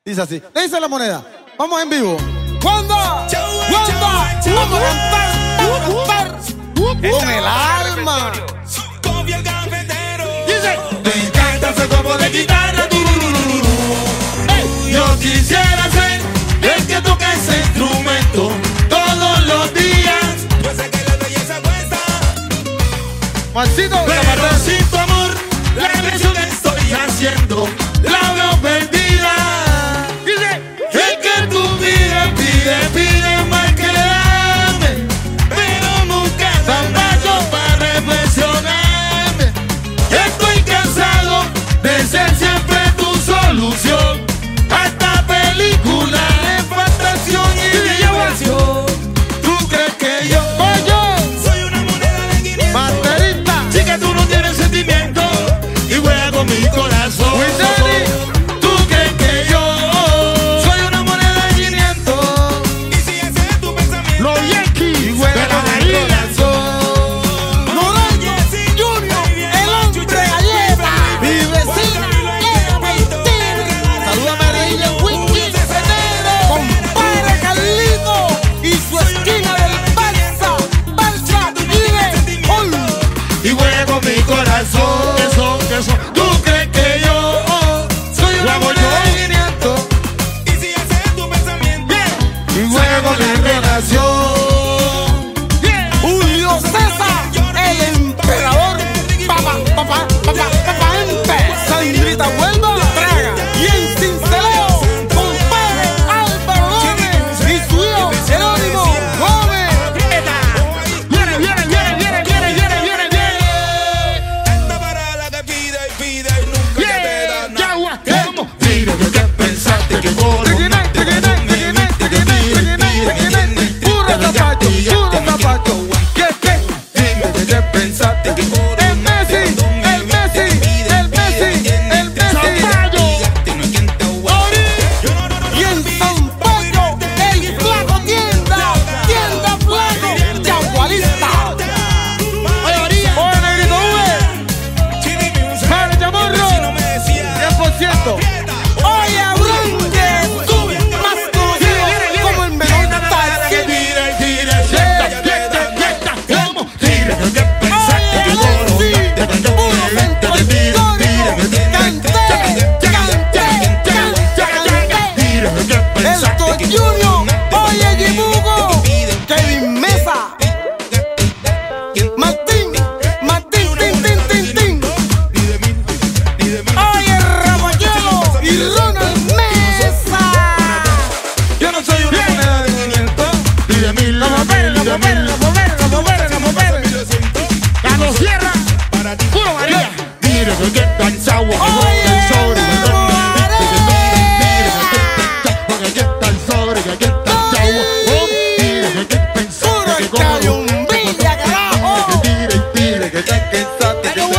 Dice así. Le dice la moneda. Vamos en vivo. ¿Cuándo? ¿Cuándo? Vamos a cantar con el alma. Dice. Me encanta ese combo de guitarra. Yo quisiera ser el que toque ese instrumento todos los días. Yo sé que la belleza cuesta, Maxito, pero sin tu amor, la canción que estoy haciendo la veo perdida. dice. Es que tú pide más que dame, pero nunca dan rayo para reflexionarme. Estoy cansado de ser siempre tu solución a esta película de fantasía y diversión. ¿Tú crees que yo soy una moneda de 500? Baterista. Sí que tú no tienes sentimiento y juega con mi corazón. ¿Tú crees que yo soy una moneda de 500? Y si ese es tu pensamiento, Los Yankees. y juega con mi corazón. Noraño Junior, el hombre galleta. Mi vecina, saluda a María Wiki, compadre Carlito y su esquina del Balsa, vive hoy. Y juega con mi corazón. Eso. ¿Tú crees que yo soy una moneda de 500? Y si ese es tu pensamiento, y juega con mi relación. Julio César, el emperador. Papá, Sandrita Huelva, traga. Y en Cinceleo, compadre Álvaro Gómez y su hijo Jerónimo Gómez. Anda para la que pide y nunca te da nada. Mira que qué pensaste que coronaste. Puro zapato. ¿Qué? Dime que qué pensaste que El Messi. Y en Sampaio, el flaco tienda flaco, chagualista. Oye, negrito V, para el chamorro, 100%. Oye, Abraham, que tú más conocido como el menor Elton Junior, oye, Gibugo, Kevin Mesa, Martín, tin. Oye, Rafaelo y Ronald Mesa. Yo no soy una moneda de 500. Ni de 1000. Vamos a ver. Carlos Sierra, para ti, puro María. Mira que qué cansado. Puro Cayumbilla, carajo. Que te pensaste que